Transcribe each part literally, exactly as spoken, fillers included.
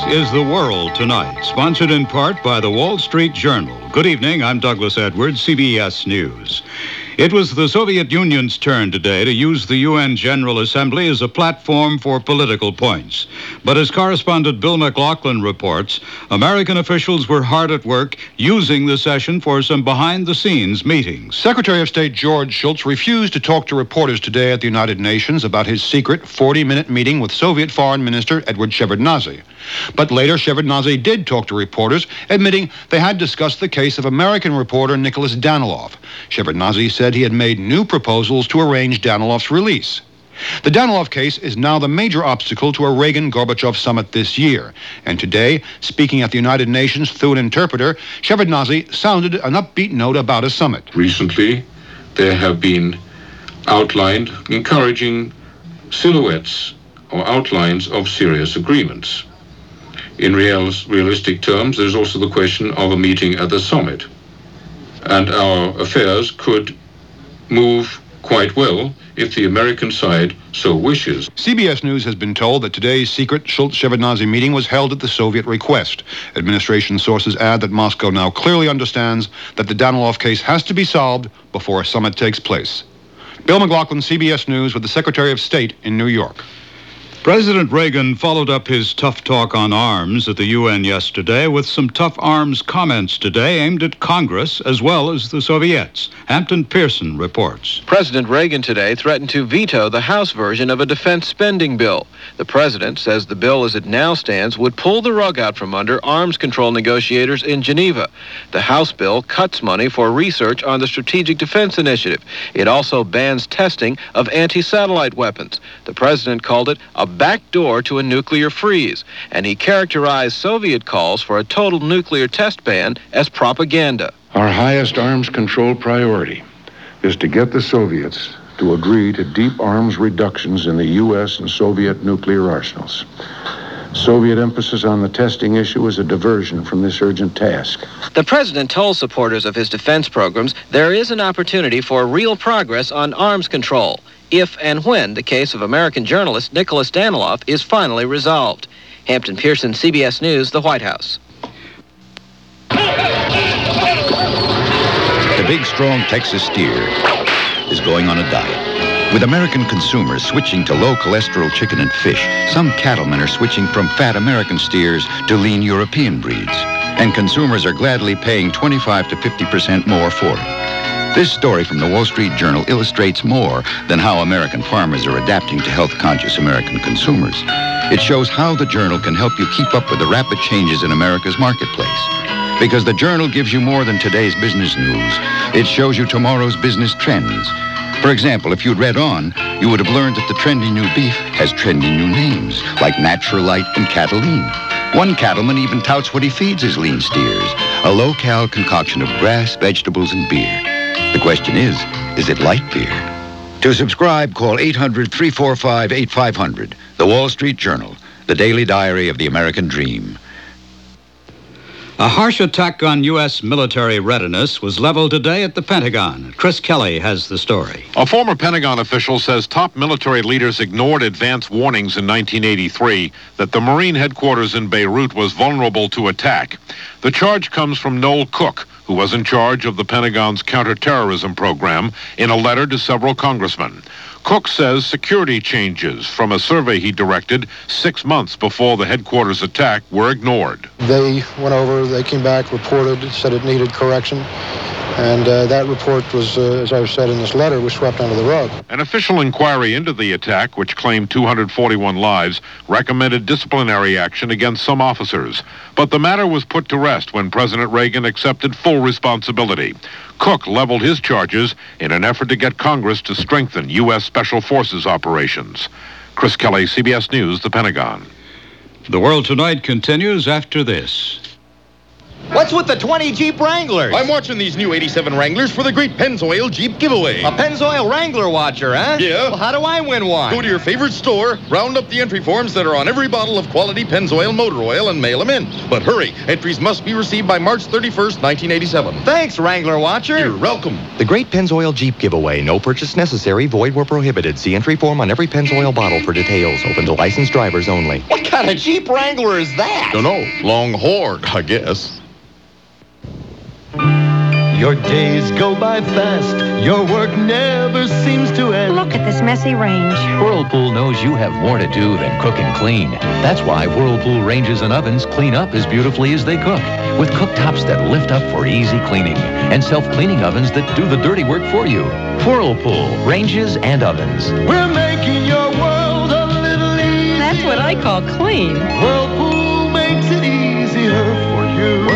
is The World Tonight, sponsored in part by the Wall Street Journal. Good evening, I'm Douglas Edwards, C B S News. It was the Soviet Union's turn today to use the U N General Assembly as a platform for political points. But as correspondent Bill McLaughlin reports, American officials were hard at work using the session for some behind-the-scenes meetings. Secretary of State George Shultz refused to talk to reporters today at the United Nations about his secret forty-minute meeting with Soviet Foreign Minister Edward Shevardnadze. But later, Shevardnadze did talk to reporters, admitting they had discussed the case of American reporter Nicholas Danilov. Shevardnadze said he had made new proposals to arrange Danilov's release. The Danilov case is now the major obstacle to a Reagan-Gorbachev summit this year. And today, speaking at the United Nations through an interpreter, Shevardnadze sounded an upbeat note about a summit. Recently, there have been outlined encouraging silhouettes or outlines of serious agreements. In real, realistic terms, there's also the question of a meeting at the summit. And our affairs could move quite well if the American side so wishes. C B S News has been told that today's secret Shultz-Shevardnadze meeting was held at the Soviet request. Administration sources add that Moscow now clearly understands that the Danilov case has to be solved before a summit takes place. Bill McLaughlin, C B S News, with the Secretary of State in New York. President Reagan followed up his tough talk on arms at the U N yesterday with some tough arms comments today aimed at Congress as well as the Soviets. Hampton Pearson reports. President Reagan today threatened to veto the House version of a defense spending bill. The president says the bill as it now stands would pull the rug out from under arms control negotiators in Geneva. The House bill cuts money for research on the Strategic Defense Initiative. It also bans testing of anti-satellite weapons. The president called it a backdoor to a nuclear freeze, and he characterized Soviet calls for a total nuclear test ban as propaganda. Our highest arms control priority is to get the Soviets to agree to deep arms reductions in the U S and Soviet nuclear arsenals. Soviet emphasis on the testing issue is a diversion from this urgent task. The president told supporters of his defense programs there is an opportunity for real progress on arms control if and when the case of American journalist Nicholas Danilov is finally resolved. Hampton Pearson, C B S News, the White House. The big, strong Texas steer is going on a diet. With American consumers switching to low-cholesterol chicken and fish, some cattlemen are switching from fat American steers to lean European breeds. And consumers are gladly paying twenty-five to fifty percent more for it. This story from the Wall Street Journal illustrates more than how American farmers are adapting to health-conscious American consumers. It shows how the Journal can help you keep up with the rapid changes in America's marketplace. Because the Journal gives you more than today's business news. It shows you tomorrow's business trends. For example, if you'd read on, you would have learned that the trendy new beef has trendy new names, like Naturalite and Cataline. One cattleman even touts what he feeds his lean steers, a low-cal concoction of grass, vegetables, and beer. The question is, is it light beer? To subscribe, call eight hundred, three four five, eight five zero zero. The Wall Street Journal, the daily diary of the American dream. A harsh attack on U S military readiness was leveled today at the Pentagon. Chris Kelly has the story. A former Pentagon official says top military leaders ignored advance warnings in nineteen eighty-three that the Marine headquarters in Beirut was vulnerable to attack. The charge comes from Noel Cook, who was in charge of the Pentagon's counterterrorism program, in a letter to several congressmen. Cook says security changes from a survey he directed six months before the headquarters attack were ignored. They went over, they came back, reported, said it needed correction. And uh, that report was, uh, as I said in this letter, was swept under the rug. An official inquiry into the attack, which claimed two hundred forty-one lives, recommended disciplinary action against some officers. But the matter was put to rest when President Reagan accepted full responsibility. Cook leveled his charges in an effort to get Congress to strengthen U S Special Forces operations. Chris Kelly, C B S News, the Pentagon. The World Tonight continues after this. What's with the twenty Jeep Wranglers? I'm watching these new eighty-seven Wranglers for the great Pennzoil Jeep giveaway. A Pennzoil Wrangler watcher, huh? Yeah. Well, how do I win one? Go to your favorite store, round up the entry forms that are on every bottle of quality Pennzoil motor oil, and mail them in. But hurry, entries must be received by March thirty-first, nineteen eighty-seven. Thanks, Wrangler watcher. You're welcome. The Great Pennzoil Jeep giveaway. No purchase necessary. Void where prohibited. See entry form on every Pennzoil bottle for details. Open to licensed drivers only. What kind of Jeep Wrangler is that? Don't know. Long Horde, I guess. Your days go by fast. Your work never seems to end. Look at this messy range. Whirlpool knows you have more to do than cook and clean. That's why Whirlpool ranges and ovens clean up as beautifully as they cook, with cooktops that lift up for easy cleaning and self-cleaning ovens that do the dirty work for you. Whirlpool ranges and ovens. We're making your world a little easier. That's what I call clean. Whirlpool makes it easier for you.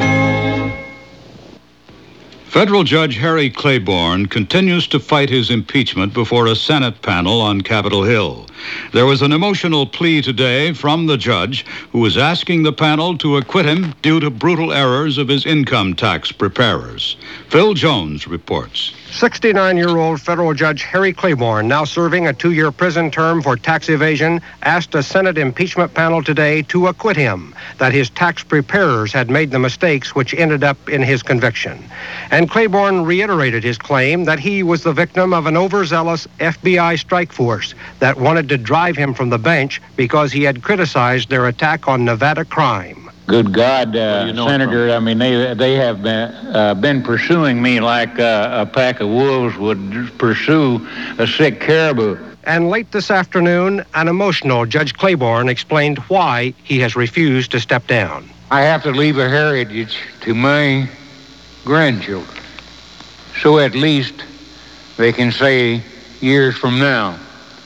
Federal Judge Harry Claiborne continues to fight his impeachment before a Senate panel on Capitol Hill. There was an emotional plea today from the judge, who is asking the panel to acquit him due to brutal errors of his income tax preparers. Phil Jones reports. sixty-nine-year-old federal judge Harry Claiborne, now serving a two-year prison term for tax evasion, asked a Senate impeachment panel today to acquit him, that his tax preparers had made the mistakes which ended up in his conviction. And Claiborne reiterated his claim that he was the victim of an overzealous F B I strike force that wanted to drive him from the bench because he had criticized their attack on Nevada crime. Good God, uh, you know Senator, I mean, they they have been, uh, been pursuing me like uh, a pack of wolves would pursue a sick caribou. And late this afternoon, an emotional Judge Claiborne explained why he has refused to step down. I have to leave a heritage to my grandchildren, so at least they can say years from now,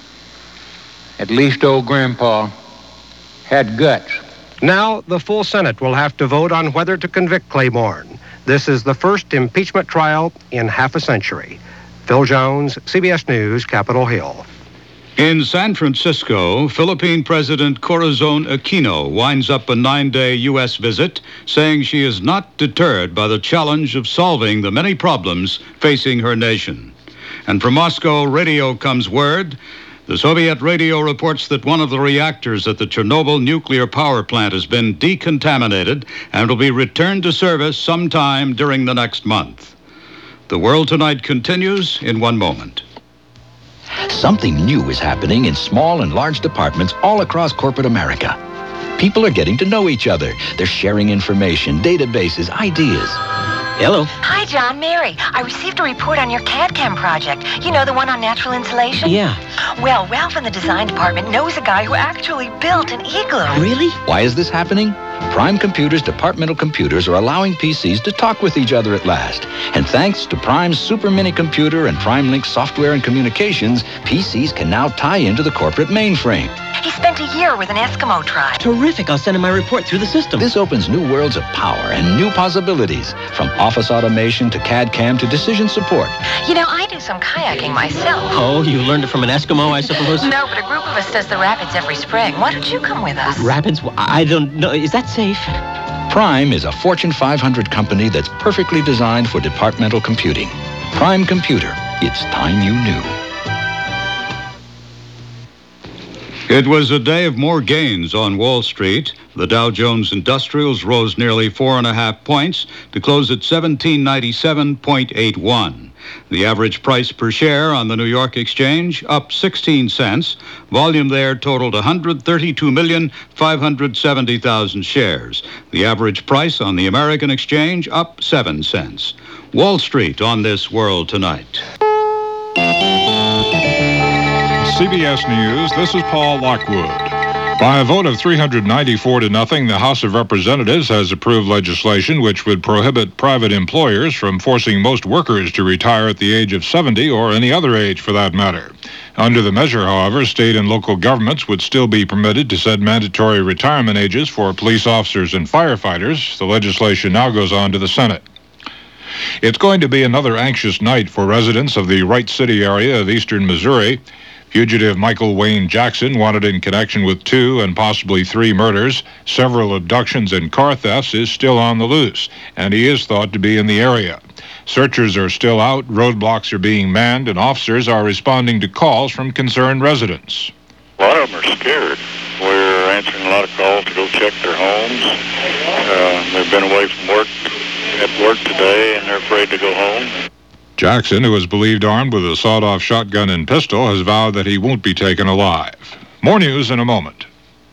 at least old Grandpa had guts. Now, the full Senate will have to vote on whether to convict Claiborne. This is the first impeachment trial in half a century. Phil Jones, C B S News, Capitol Hill. In San Francisco, Philippine President Corazon Aquino winds up a nine-day U S visit, saying she is not deterred by the challenge of solving the many problems facing her nation. And from Moscow radio comes word. The Soviet radio reports that one of the reactors at the Chernobyl nuclear power plant has been decontaminated and will be returned to service sometime during the next month. The World Tonight continues in one moment. Something new is happening in small and large departments all across corporate America. People are getting to know each other. They're sharing information, databases, ideas. Hello. Hi, John. Mary. I received a report on your C A D C A M project. You know, the one on natural insulation? Yeah. Well, Ralph in the design department knows a guy who actually built an igloo. Really? Why is this happening? Prime Computer's departmental computers are allowing P Cs to talk with each other at last. And thanks to Prime's Super Mini Computer and PrimeLink software and communications, P Cs can now tie into the corporate mainframe. He spent a year with an Eskimo tribe. Terrific. I'll send him my report through the system. This opens new worlds of power and new possibilities, from office automation to C A D C A M to decision support. You know, I do some kayaking myself. Oh, you learned it from an Eskimo, I suppose? No, but a group of us does the rapids every spring. Why don't you come with us? Rapids? I don't know. Is that safe? Prime is a Fortune five hundred company that's perfectly designed for departmental computing. Prime Computer. It's time you knew. It was a day of more gains on Wall Street. The Dow Jones Industrials rose nearly four and a half points to close at seventeen ninety-seven point eight one. The average price per share on the New York Exchange up sixteen cents. Volume there totaled one hundred thirty-two million five hundred seventy thousand shares. The average price on the American Exchange up seven cents. Wall Street on this World Tonight. C B S News, this is Paul Lockwood. By a vote of three hundred ninety-four to nothing, the House of Representatives has approved legislation which would prohibit private employers from forcing most workers to retire at the age of seventy or any other age for that matter. Under the measure, however, state and local governments would still be permitted to set mandatory retirement ages for police officers and firefighters. The legislation now goes on to the Senate. It's going to be another anxious night for residents of the Wright City area of eastern Missouri. Fugitive Michael Wayne Jackson, wanted in connection with two and possibly three murders, several abductions, and car thefts, is still on the loose, and he is thought to be in the area. Searchers are still out, roadblocks are being manned, and officers are responding to calls from concerned residents. A lot of them are scared. We're answering a lot of calls to go check their homes. Uh, they've been away from work, at work today, and they're afraid to go home. Jackson, who is believed armed with a sawed-off shotgun and pistol, has vowed that he won't be taken alive. More news in a moment.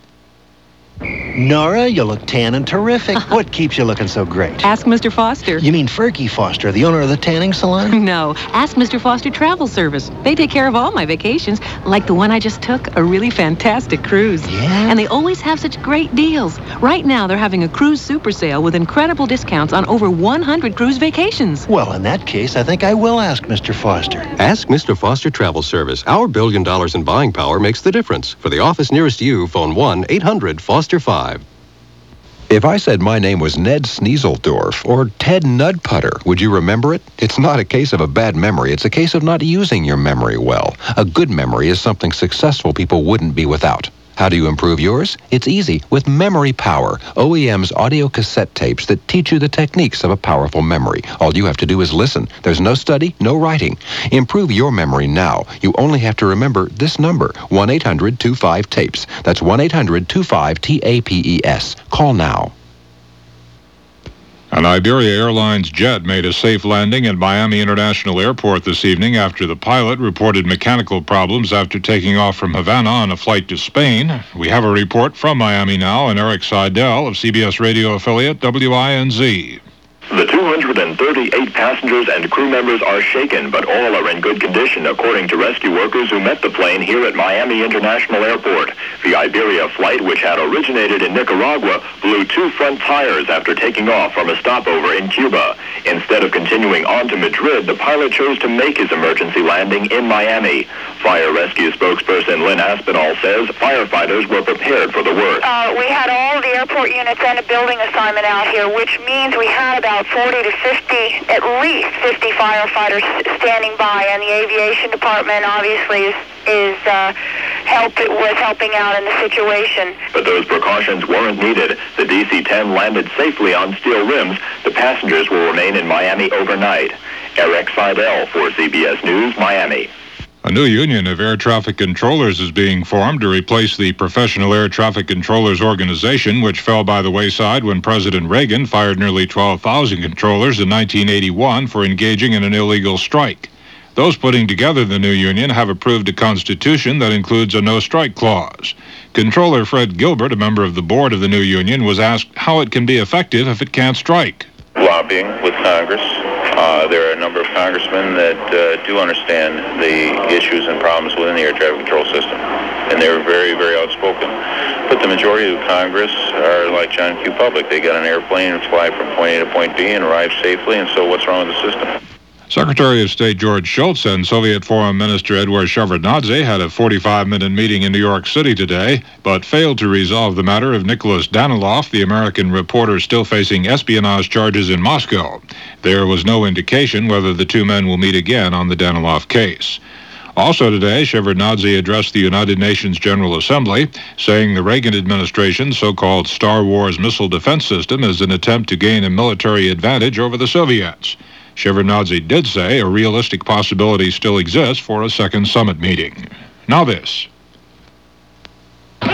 Nora, you look tan and terrific. What keeps you looking so great? Ask Mister Foster. You mean Fergie Foster, the owner of the tanning salon? No, ask Mister Foster Travel Service. They take care of all my vacations, like the one I just took, a really fantastic cruise. Yeah? And they always have such great deals. Right now, they're having a cruise super sale with incredible discounts on over one hundred cruise vacations. Well, in that case, I think I will ask Mister Foster. Ask Mister Foster Travel Service. Our billion dollars in buying power makes the difference. For the office nearest you, phone one eight hundred Foster five. If I said my name was Ned Sneaseldorf or Ted Nudputter, would you remember it? It's not a case of a bad memory. It's a case of not using your memory well. A good memory is something successful people wouldn't be without. How do you improve yours? It's easy with Memory Power, O E M's audio cassette tapes that teach you the techniques of a powerful memory. All you have to do is listen. There's no study, no writing. Improve your memory now. You only have to remember this number, one eight hundred two five tapes. That's one eight hundred two five T A P E S. Call now. An Iberia Airlines jet made a safe landing at Miami International Airport this evening after the pilot reported mechanical problems after taking off from Havana on a flight to Spain. We have a report from Miami now, and Eric Seidel of C B S radio affiliate W I N Z. The two hundred thirty-eight passengers and crew members are shaken, but all are in good condition, according to rescue workers who met the plane here at Miami International Airport. The Iberia flight, which had originated in Nicaragua, blew two front tires after taking off from a stopover in Cuba. Instead of continuing on to Madrid, the pilot chose to make his emergency landing in Miami. Fire rescue spokesperson Lynn Aspinall says firefighters were prepared for the worst. Uh, we had all the airport units and a building assignment out here, which means we had about forty to fifty, at least fifty firefighters standing by, and the aviation department obviously is, is uh, help, was helping out in the situation. But those precautions weren't needed. The D C ten landed safely on steel rims. The passengers will remain in Miami overnight. Eric Seidel for C B S News, Miami. A new union of air traffic controllers is being formed to replace the Professional Air Traffic Controllers Organization, which fell by the wayside when President Reagan fired nearly twelve thousand controllers in nineteen eighty-one for engaging in an illegal strike. Those putting together the new union have approved a constitution that includes a no-strike clause. Controller Fred Gilbert, a member of the board of the new union, was asked how it can be effective if it can't strike. Lobbying with Congress. Uh, there are a number of congressmen that uh, do understand the issues and problems within the air traffic control system, and they're very, very outspoken. But the majority of Congress are like John Q. Public. They got an airplane and fly from point A to point B and arrive safely, and so what's wrong with the system? Secretary of State George Shultz and Soviet Foreign Minister Eduard Shevardnadze had a forty-five minute meeting in New York City today, but failed to resolve the matter of Nicholas Danilov, the American reporter still facing espionage charges in Moscow. There was no indication whether the two men will meet again on the Danilov case. Also today, Shevardnadze addressed the United Nations General Assembly, saying the Reagan administration's so-called Star Wars missile defense system is an attempt to gain a military advantage over the Soviets. Shevardnadze did say a realistic possibility still exists for a second summit meeting. Now this. The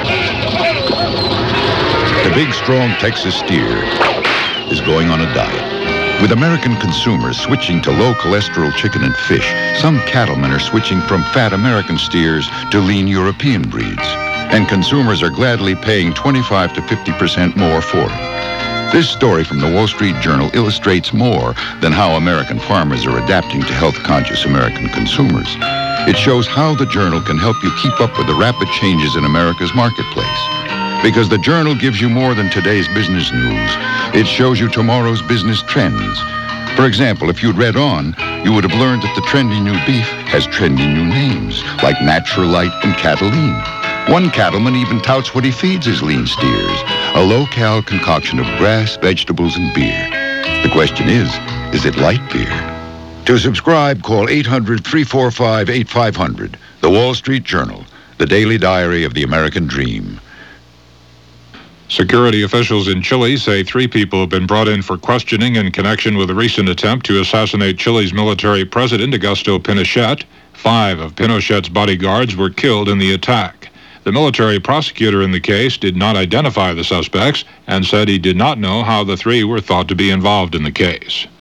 big, strong Texas steer is going on a diet. With American consumers switching to low-cholesterol chicken and fish, some cattlemen are switching from fat American steers to lean European breeds. And consumers are gladly paying twenty-five to fifty percent more for it. This story from the Wall Street Journal illustrates more than how American farmers are adapting to health-conscious American consumers. It shows how the Journal can help you keep up with the rapid changes in America's marketplace. Because the Journal gives you more than today's business news. It shows you tomorrow's business trends. For example, if you'd read on, you would have learned that the trendy new beef has trendy new names, like Naturalite and Cataline. One cattleman even touts what he feeds his lean steers, a low-cal concoction of grass, vegetables, and beer. The question is, is it light beer? To subscribe, call eight hundred, three four five, eight five hundred. The Wall Street Journal, the daily diary of the American dream. Security officials in Chile say three people have been brought in for questioning in connection with a recent attempt to assassinate Chile's military president, Augusto Pinochet. Five of Pinochet's bodyguards were killed in the attack. The military prosecutor in the case did not identify the suspects and said he did not know how the three were thought to be involved in the case.